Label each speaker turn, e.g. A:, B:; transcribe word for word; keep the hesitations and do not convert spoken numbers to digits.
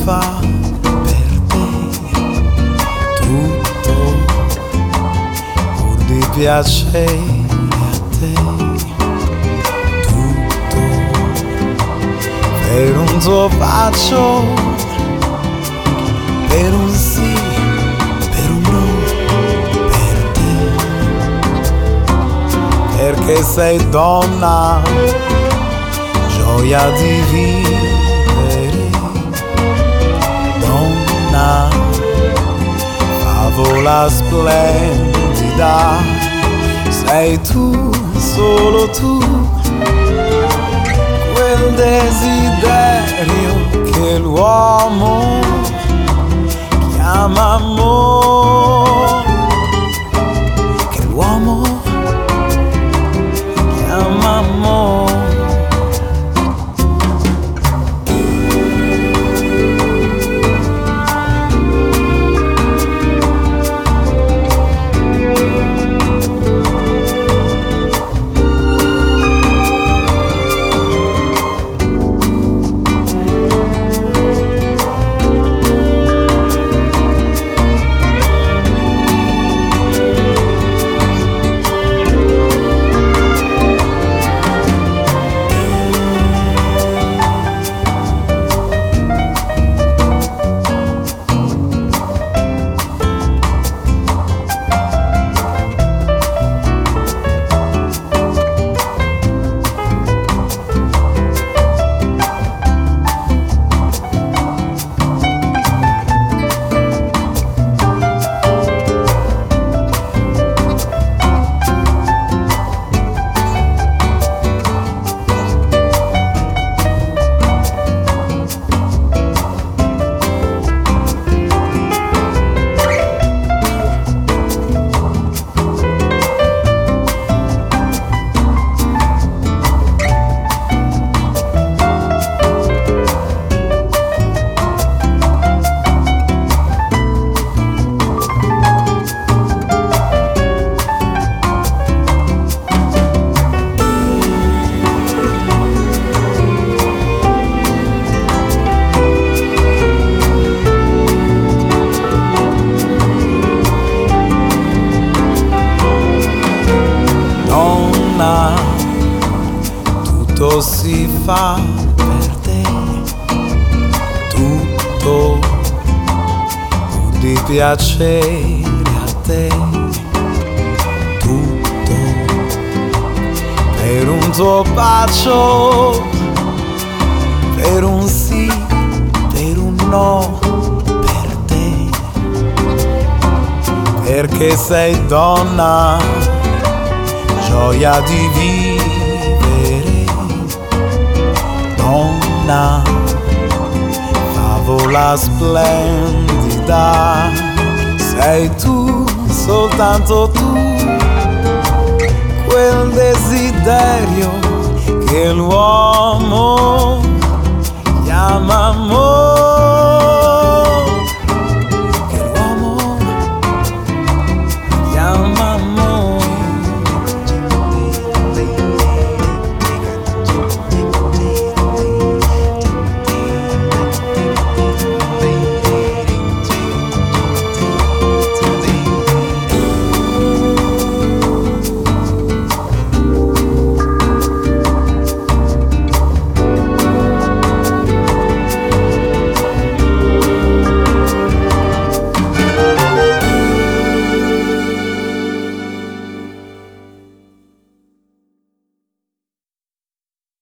A: fa per te, tutto pur di piacere a te, tutto per un tuo bacio, per un sì, per un no, per te, perché sei donna, gioia di vivere, donna, favola splendida, sei tu, solo tu, quel desiderio che l'uomo chiama amore, che l'uomo chiama amore. Tutto si fa per te, tutto pur di piacere a te, tutto per un tuo bacio, per un sì, per un no, per te, perché sei donna, gioia di vivere, donna, favola splendida, sei tu, soltanto tu, quel desiderio che l'uomo chiama amore.